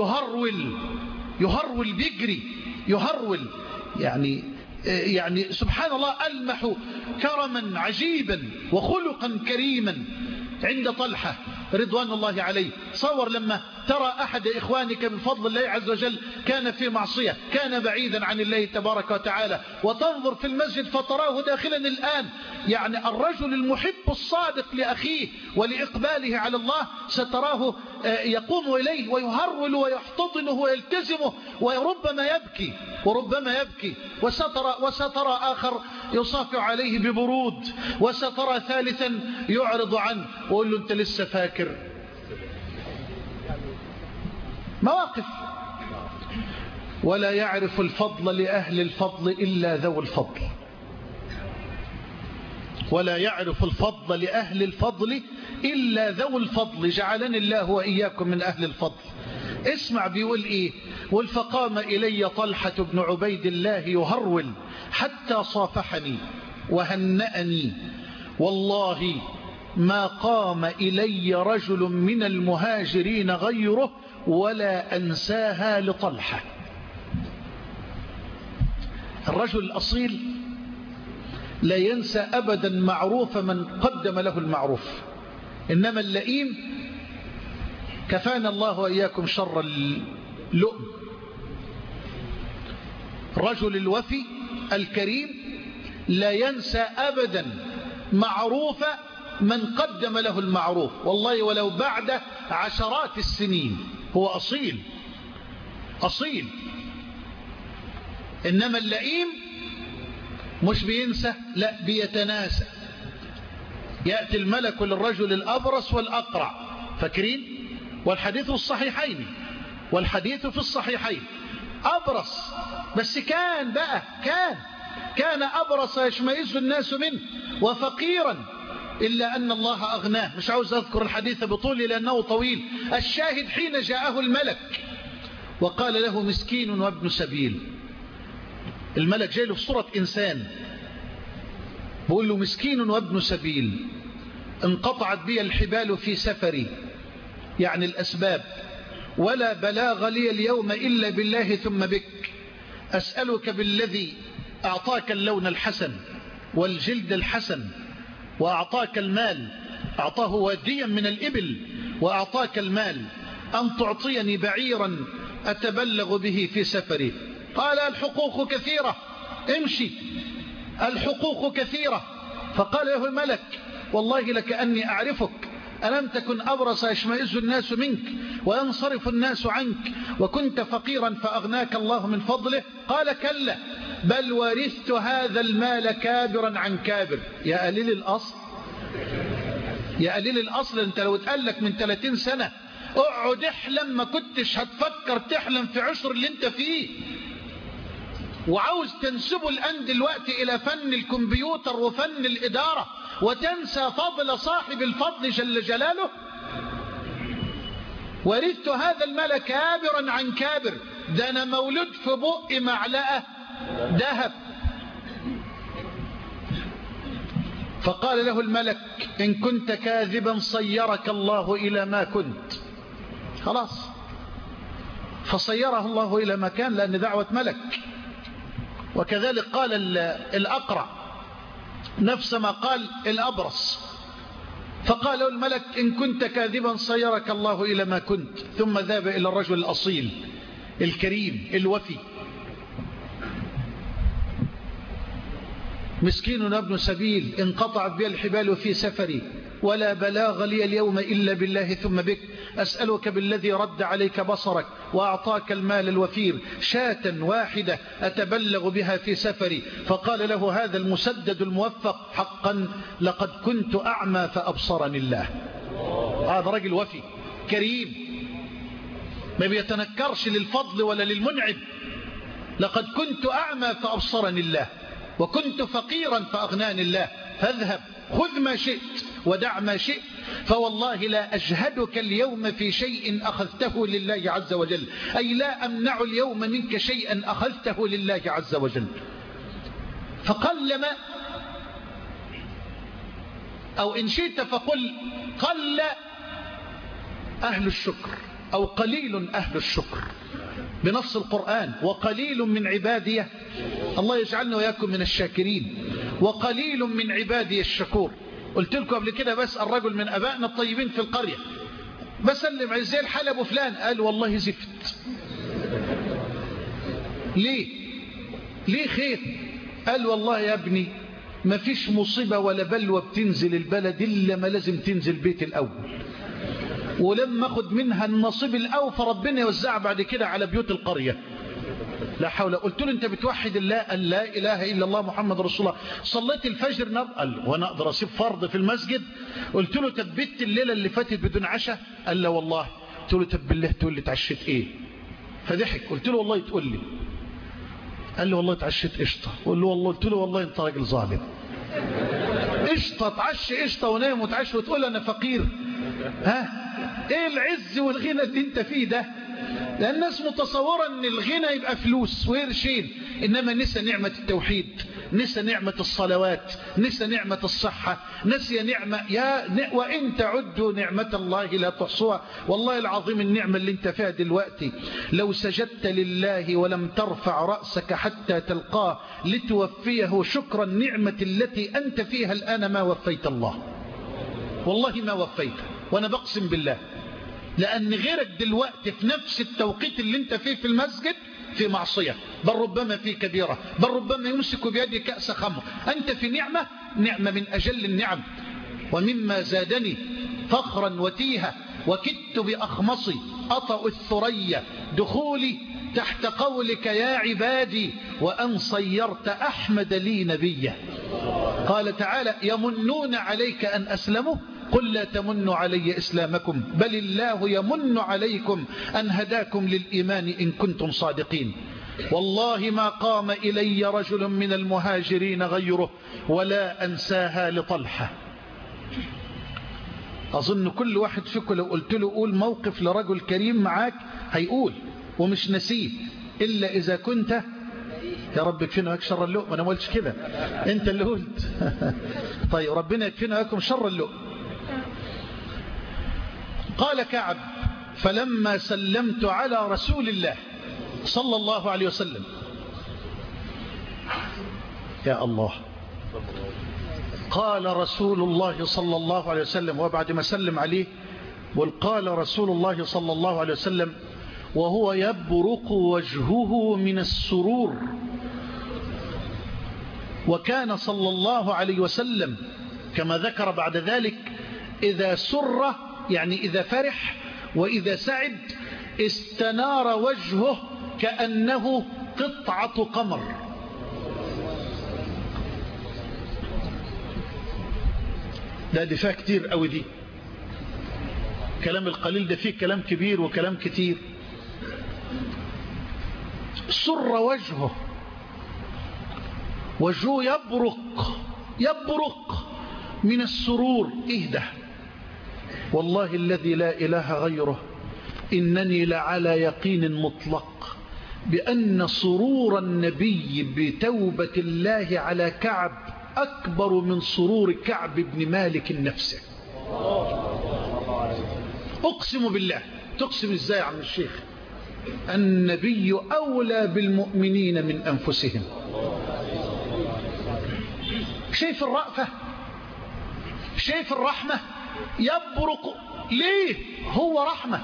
يهرول بيجري، يهرول يعني سبحان الله، ألمح كرما عجيبا وخلقا كريما عند طلحة رضوان الله عليه. صور لما ترى أحد إخوانك بفضل الله عز وجل كان في معصية، كان بعيدا عن الله تبارك وتعالى، وتنظر في المسجد فتراه داخلا الآن. يعني الرجل المحب الصادق لأخيه ولإقباله على الله ستراه يقوم إليه ويهرول ويحتضنه ويلتزمه، وربما يبكي وسترى آخر يصافع عليه ببرود، وسترى ثالثا يعرض عنه ويقول له: أنت لسه فاكر؟ مواقف. ولا يعرف الفضل لأهل الفضل إلا ذو الفضل، ولا يعرف الفضل لأهل الفضل إلا ذو الفضل، جعلني الله وإياكم من أهل الفضل. اسمع بيقول إيه: فقام إلي طلحة بن عبيد الله يهرول حتى صافحني وهنأني، والله ما قام إلي رجل من المهاجرين غيره ولا أنساها لطلحة. الرجل الأصيل لا ينسى أبدا معروف من قدم له المعروف، إنما اللئيم كفانا الله وإياكم شر اللؤم. الرجل الوفي الكريم لا ينسى أبدا معروف من قدم له المعروف، والله ولو بعد عشرات السنين. هو أصيل. إنما اللئيم مش بينسى، لا بيتناسى. يأتي الملك للرجل الأبرص والأقرع، فاكرين؟ والحديث في الصحيحين. أبرص، بس كان أبرص يشمئز الناس منه، وفقيرا إلا أن الله أغناه. مش عاوز أذكر الحديث بطول لأنه طويل. الشاهد: حين جاءه الملك وقال له: مسكين وابن سبيل. الملك جاء له في صورة إنسان، بقول له: مسكين وابن سبيل، انقطعت بي الحبال في سفري، يعني الأسباب، ولا بلاغ لي اليوم إلا بالله ثم بك. أسألك بالذي أعطاك اللون الحسن والجلد الحسن وأعطاك المال، أعطاه واديا من الإبل وأعطاك المال، أن تعطيني بعيرا أتبلغ به في سفري. قال: الحقوق كثيرة، امشي، الحقوق كثيرة. فقال له الملك: والله لكأني أعرفك، ألم تكن أبرص يشمئز الناس منك وينصرف الناس عنك، وكنت فقيرا فأغناك الله من فضله؟ قال: كلا، بل ورثت هذا المال كابرا عن كابر. يا قليل الأصل، أنت لو اتقالك من 30 سنة اقعد احلم، ما كنتش هتفكر تحلم في عشر اللي انت فيه. وعاوز تنسبه الآن دلوقتي إلى فن الكمبيوتر وفن الإدارة، وتنسى فضل صاحب الفضل جل جلاله. ورثت هذا المال كابرا عن كابر، ده أنا مولود في بق معلقة ذهب. فقال له الملك إن كنت كاذبا صيرك الله إلى ما كنت. خلاص، فصيره الله إلى مكان لأن دعوة ملك. وكذلك قال الأقرع نفس ما قال الأبرص، فقال له الملك إن كنت كاذبا صيرك الله إلى ما كنت. ثم ذهب إلى الرجل الأصيل الكريم الوفي، مسكين ابن سبيل انقطعت بي الحبال في سفري ولا بلاغ لي اليوم إلا بالله ثم بك، أسألك بالذي رد عليك بصرك وأعطاك المال الوفير شاة واحدة أتبلغ بها في سفري. فقال له هذا المسدد الموفق حقا لقد كنت أعمى فأبصرني الله. هذا رجل وفي كريم ما بيتنكرش للفضل ولا للمنعم. لقد كنت أعمى فأبصرني الله وكنت فقيرا فأغناني الله، فاذهب خذ ما شئت ودع ما شئت، فوالله لا أجهدك اليوم في شيء أخذته لله عز وجل، أي لا أمنع اليوم منك شيئا أخذته لله عز وجل. فقلما أو إن شئت فقل قل أهل الشكر أو قليل أهل الشكر بنص القرآن، وقليل من عبادي، الله يجعلنا وياكم من الشاكرين، وقليل من عبادي الشكور. قلت لكم قبل كده بس الرجل من أبائنا الطيبين في القرية بسلم عليه زي الحلب وفلان، قال والله زفت. ليه خير؟ قال والله يا ابني ما فيش مصيبة ولا بلوى بتنزل البلد إلا ما لازم تنزل بيت الأول، ولما أخذ منها النصيب الأوفى ربنا يوزعها بعد كده على بيوت القرية. لا حول. قلت له أنت بتوحد الله؟ قال لا إله إلا الله محمد رسول الله. صليت الفجر نار؟ قال وأنا أقدر أسيب فرض في المسجد؟ قلت له تبت الليلة اللي فاتت بدون عشاء؟ قال لا والله. قلت له طب بالله تقول لي تعشيت إيه؟ فضحك. قلت له والله تقول لي. قال لي والله تعشيت قشطة. قلت له والله أنت راجل ظالم. قشطة تعشي قشطة ونام وتعشي وتقول أنا فقير؟ ها ايه العز والغنى اللي انت فيه ده؟ لأن الناس متصورة ان الغنى يبقى فلوس وقرشين، انما نسى نعمة التوحيد، نسى نعمة الصلوات، نسى نعمة الصحة، نسي نعمة وإن تعدوا نعمة الله لا تحصوها. والله العظيم النعمة اللي انت فيها دلوقتي لو سجدت لله ولم ترفع رأسك حتى تلقاه لتوفيه شكر النعمة التي أنت فيها الآن ما وفيت الله، والله ما وفيته. وأنا بقسم بالله لأن غيرك دلوقتي في نفس التوقيت اللي انت فيه في المسجد في معصية، بل ربما في كبيرة، بل ربما يمسك بيده كأس خمر. أنت في نعمة من أجل النعم. ومما زادني فخرا وتيها وكدت بأخمصي أطأ الثريا دخولي تحت قولك يا عبادي وأن صيرت أحمد لي نبيا. قال تعالى يمنون عليك أن أسلموا قل لا تمنوا علي إسلامكم بل الله يمن عليكم أن هداكم للإيمان إن كنتم صادقين. والله ما قام إلي رجل من المهاجرين غيره ولا أنساها لطلحة. أظن كل واحد فيكم لو قلت له قول موقف لرجل كريم معاك هيقول ومش نسيه، إلا إذا كنت يا رب يكفينا وياك شر اللؤم. أنا ما قلتش كده، أنت اللي قلت. طيب ربنا يكفينا وياكم شر اللؤم. قال كعب فلما سلمت على رسول الله صلى الله عليه وسلم، يا الله، قال رسول الله صلى الله عليه وسلم وبعد ما سلم عليه وقال رسول الله صلى الله عليه وسلم وهو يبرق وجهه من السرور. وكان صلى الله عليه وسلم كما ذكر بعد ذلك إذا سر يعني إذا فرح وإذا سعد استنار وجهه كأنه قطعة قمر. ده دفاع كتير قوي، دي كلام القليل ده فيه كلام كبير وكلام كتير. سر وجهه يبرق من السرور. اهدى والله الذي لا إله غيره إنني لعلى يقين مطلق بأن سرور النبي بتوبة الله على كعب أكبر من سرور كعب بن مالك نفسه. أقسم بالله. تقسم إزاي يا عم الشيخ؟ النبي أولى بالمؤمنين من أنفسهم. شايف الرأفة، شايف الرحمة، يبرق ليه؟ هو رحمة،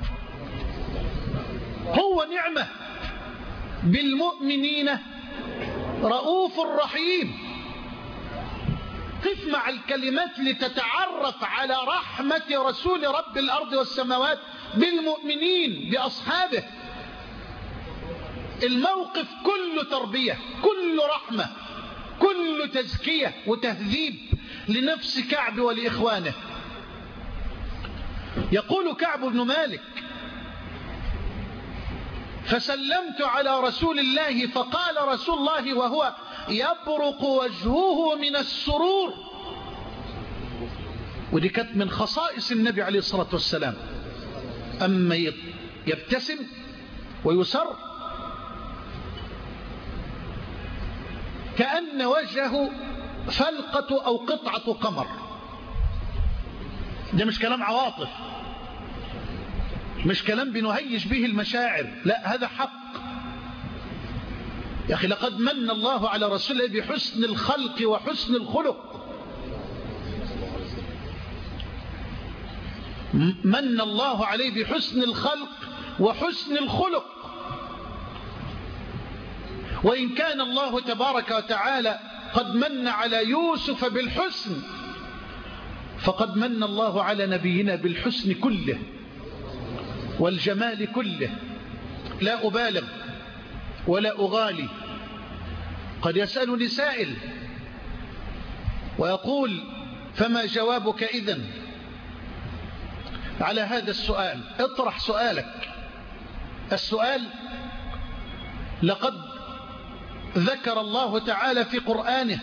هو نعمة، بالمؤمنين رؤوف رحيم. قف مع الكلمات لتتعرف على رحمة رسول رب الأرض والسماوات بالمؤمنين بأصحابه. الموقف كله تربية، كله رحمة، كله تزكية وتهذيب لنفس كعب ولإخوانه. يقول كعب بن مالك: فسلمت على رسول الله فقال رسول الله وهو يبرق وجهه من السرور. ودي كانت من خصائص النبي عليه الصلاة والسلام، أما يبتسم ويسر كأن وجهه فلقة أو قطعة قمر. ده مش كلام عواطف، مش كلام بنهيج به المشاعر، لا، هذا حق. يا أخي لقد من الله على رسوله بحسن الخلق وحسن الخلق. من الله عليه بحسن الخلق وحسن الخلق. وإن كان الله تبارك وتعالى قد من على يوسف بالحسن، فقد من الله على نبينا بالحسن كله والجمال كله. لا أبالغ ولا أغالي. قد يسألني سائل ويقول: فما جوابك إذن على هذا السؤال؟ اطرح سؤالك. السؤال: لقد ذكر الله تعالى في قرآنه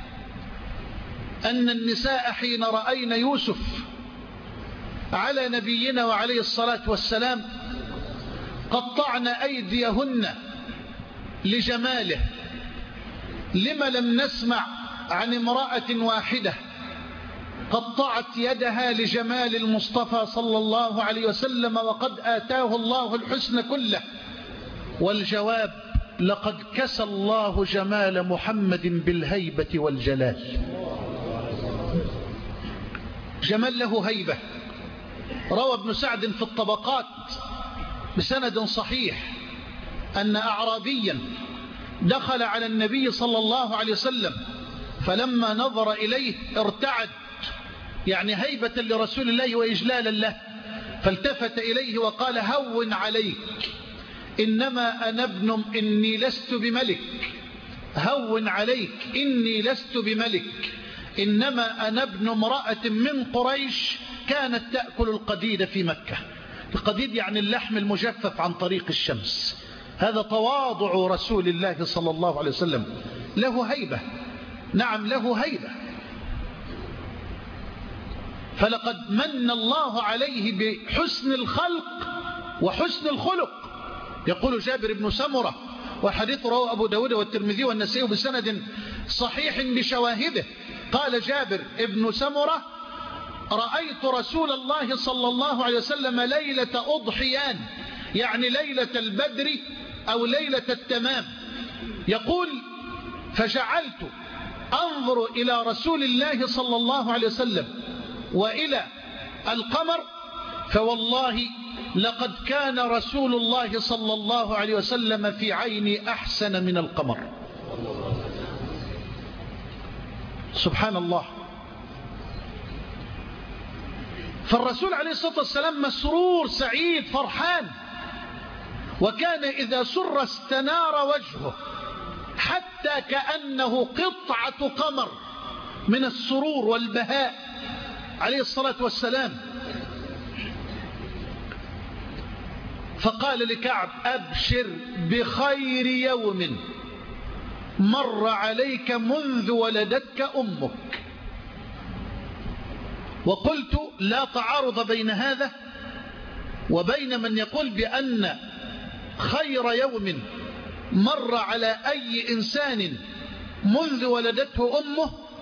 أن النساء حين رأين يوسف على نبينا وعليه الصلاة والسلام قطعن أيديهن لجماله. لما لم نسمع عن امرأة واحدة قطعت يدها لجمال المصطفى صلى الله عليه وسلم وقد آتاه الله الحسن كله؟ والجواب: لقد كسى الله جمال محمد بالهيبة والجلال. جمال له هيبة. روى ابن سعد في الطبقات بسند صحيح أن أعرابيا دخل على النبي صلى الله عليه وسلم فلما نظر إليه ارتعد، يعني هيبة لرسول الله وإجلالا له، فالتفت إليه وقال: هون عليك، إنما أنا ابن، إني لست بملك. هون عليك، إني لست بملك، إنما أنا ابن امرأة من قريش كانت تأكل القديد في مكة. القديد يعني اللحم المجفف عن طريق الشمس. هذا تواضع رسول الله صلى الله عليه وسلم. له هيبة، نعم له هيبة. فلقد من الله عليه بحسن الخلق وحسن الخلق. يقول جابر بن سمرة، والحديث رواه أبو داود والترمذي والنسائي بسند صحيح بشواهده، قال جابر بن سمرة: رأيت رسول الله صلى الله عليه وسلم ليلة أضحيان، يعني ليلة البدر أو ليلة التمام. يقول: فجعلت أنظر إلى رسول الله صلى الله عليه وسلم وإلى القمر، فوالله لقد كان رسول الله صلى الله عليه وسلم في عيني أحسن من القمر. سبحان الله. فالرسول عليه الصلاة والسلام مسرور سعيد فرحان، وكان إذا سر استنار وجهه حتى كأنه قطعة قمر من السرور والبهاء عليه الصلاة والسلام. فقال لكعب: أبشر بخير يوم مر عليك منذ ولدتك أمك. وقلت: لا تعارض بين هذا وبين من يقول بأن خير يوم مر على أي إنسان منذ ولدته أمه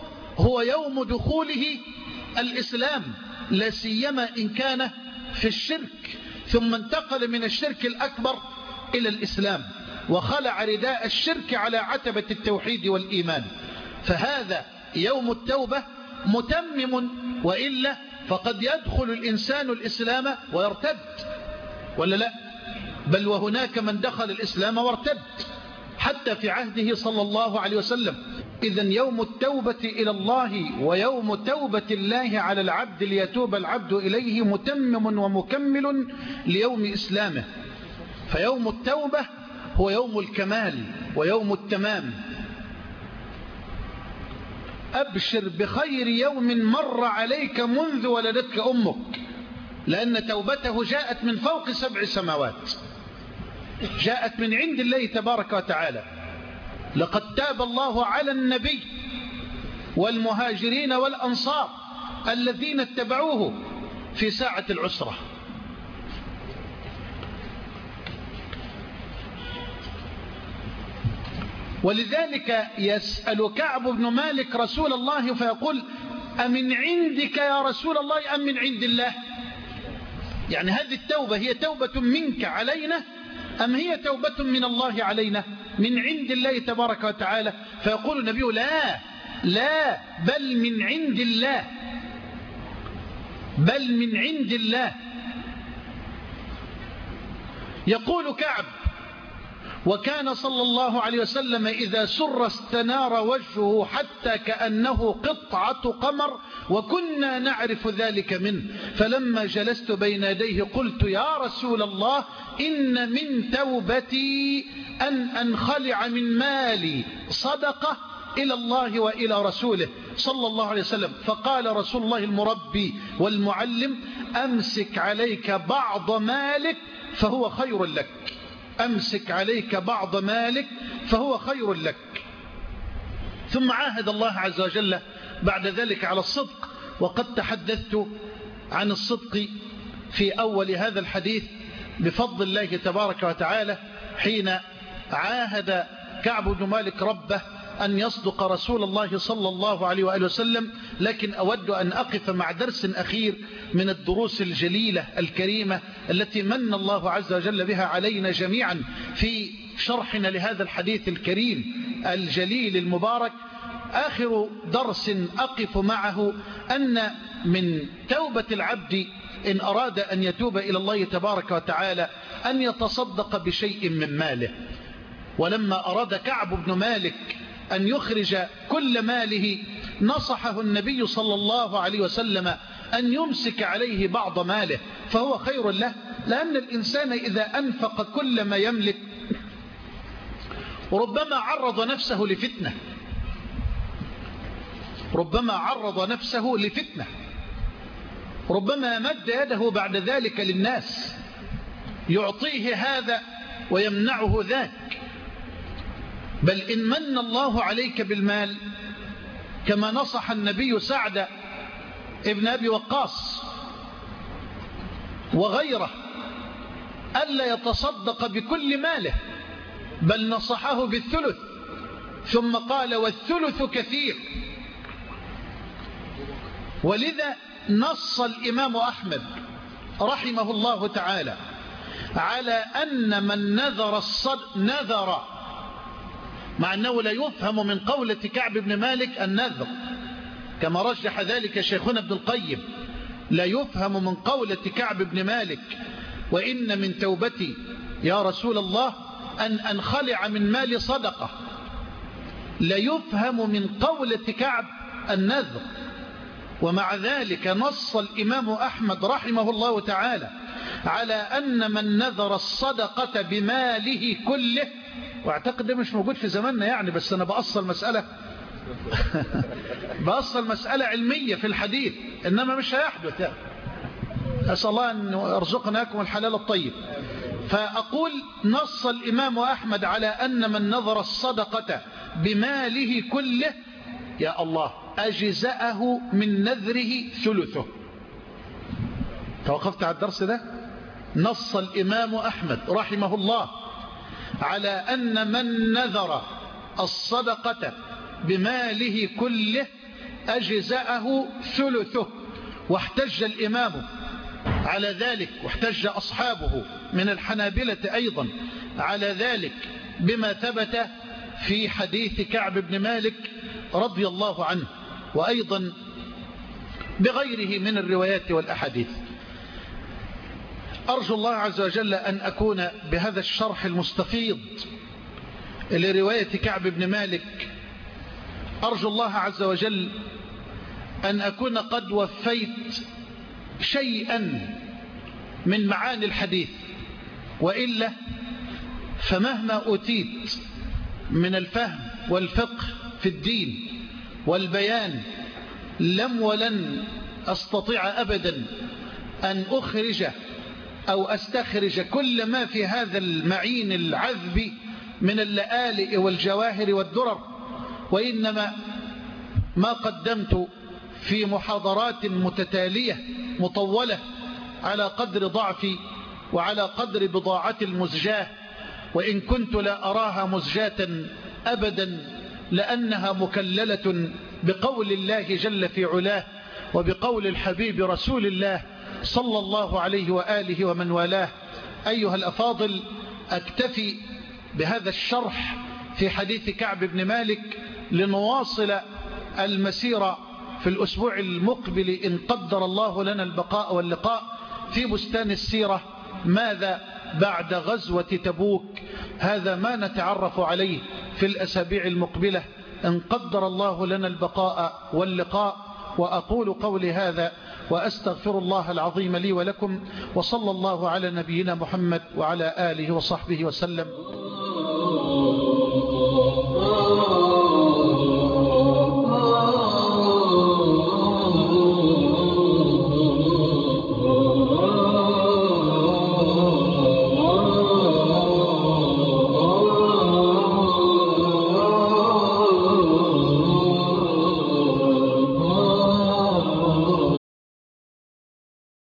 هو يوم دخوله الإسلام، لا سيما إن كان في الشرك ثم انتقل من الشرك الأكبر إلى الإسلام وخلع رداء الشرك على عتبة التوحيد والإيمان. فهذا يوم التوبة متمم، وإلا فقد يدخل الإنسان الإسلام ويرتد، ولا لا؟ بل وهناك من دخل الإسلام وارتد حتى في عهده صلى الله عليه وسلم. إذن يوم التوبة إلى الله ويوم توبة الله على العبد ليتوب العبد إليه متمم ومكمل ليوم إسلامه. فيوم التوبة هو يوم الكمال ويوم التمام. أبشر بخير يوم مر عليك منذ ولدتك أمك، لأن توبته جاءت من فوق 7 سماوات، جاءت من عند الله تبارك وتعالى. لقد تاب الله على النبي والمهاجرين والأنصار الذين اتبعوه في ساعة العسرة. ولذلك يسأل كعب بن مالك رسول الله فيقول: أمن عندك يا رسول الله أم من عند الله؟ يعني هذه التوبة هي توبة منك علينا أم هي توبة من الله علينا؟ من عند الله تبارك وتعالى. فيقول النبي: لا بل من عند الله، بل من عند الله. يقول كعب: وكان صلى الله عليه وسلم إذا سر استنار وجهه حتى كأنه قطعة قمر، وكنا نعرف ذلك منه. فلما جلست بين يديه قلت: يا رسول الله، إن من توبتي أن أنخلع من مالي صدقة إلى الله وإلى رسوله صلى الله عليه وسلم. فقال رسول الله المربي والمعلم: أمسك عليك بعض مالك فهو خير لك، أمسك عليك بعض مالك فهو خير لك. ثم عاهد الله عز وجل بعد ذلك على الصدق، وقد تحدثت عن الصدق في أول هذا الحديث بفضل الله تبارك وتعالى، حين عاهد كعب بن مالك ربه أن يصدق رسول الله صلى الله عليه وآله وسلم. لكن أود أن أقف مع درس أخير من الدروس الجليلة الكريمة التي من الله عز وجل بها علينا جميعا في شرحنا لهذا الحديث الكريم الجليل المبارك. آخر درس أقف معه أن من توبة العبد إن أراد أن يتوب إلى الله تبارك وتعالى أن يتصدق بشيء من ماله. ولما أراد كعب بن مالك أن يخرج كل ماله نصحه النبي صلى الله عليه وسلم أن يمسك عليه بعض ماله فهو خير له، لأن الإنسان إذا أنفق كل ما يملك ربما عرض نفسه لفتنة، ربما عرض نفسه لفتنة، ربما مد يده بعد ذلك للناس يعطيه هذا ويمنعه ذاك. بل إن من الله عليك بالمال كما نصح النبي سعد ابن أبي وقاص وغيره ألا يتصدق بكل ماله، بل نصحه بالثلث، ثم قال: والثلث كثير. ولذا نص الإمام أحمد رحمه الله تعالى على أن من نذر، مع أنه لا يفهم من قولة كعب بن مالك النذر كما رجح ذلك شيخنا ابن القيم، لا يفهم من قولة كعب بن مالك: وإن من توبتي يا رسول الله أن أنخلع من مالي صدقة. لا يفهم من قولة كعب النذر. ومع ذلك نص الإمام أحمد رحمه الله تعالى على أن من نذر الصدقة بماله كله، واعتقد ده مش موجود في زماننا يعني، بس أنا بأصل مسألة بأصل مسألة علمية في الحديث، إنما مش هيحدث. أسأل الله أن يرزقناكم الحلال الطيب. فأقول نص الإمام أحمد على أن من نذر الصدقة بماله كله، يا الله، أجزأه من نذره ثلثه. توقفت على الدرس ده. نص الإمام أحمد رحمه الله على أن من نذر الصدقة بماله كله أجزأه ثلثه، واحتج الإمام على ذلك، واحتج أصحابه من الحنابلة أيضا على ذلك بما ثبت في حديث كعب بن مالك رضي الله عنه، وأيضا بغيره من الروايات والأحاديث. أرجو الله عز وجل أن أكون بهذا الشرح المستفيض لرواية كعب بن مالك، أرجو الله عز وجل أن أكون قد وفيت شيئا من معاني الحديث، وإلا فمهما أوتيت من الفهم والفقه في الدين والبيان لم ولن أستطيع أبدا أن أخرج أو أستخرج كل ما في هذا المعين العذب من اللآلئ والجواهر والدرر، وإنما ما قدمت في محاضرات متتالية مطولة على قدر ضعفي وعلى قدر بضاعة المزجاة، وإن كنت لا أراها مزجاة أبدا لأنها مكللة بقول الله جل في علاه وبقول الحبيب رسول الله صلى الله عليه وآله ومن والاه. أيها الأفاضل، أكتفي بهذا الشرح في حديث كعب بن مالك لنواصل المسيرة في الأسبوع المقبل إن قدر الله لنا البقاء واللقاء في بستان السيرة. ماذا بعد غزوة تبوك؟ هذا ما نتعرف عليه في الأسابيع المقبلة إن قدر الله لنا البقاء واللقاء. وأقول قولي هذا وأستغفر الله العظيم لي ولكم، وصلى الله على نبينا محمد وعلى آله وصحبه وسلم.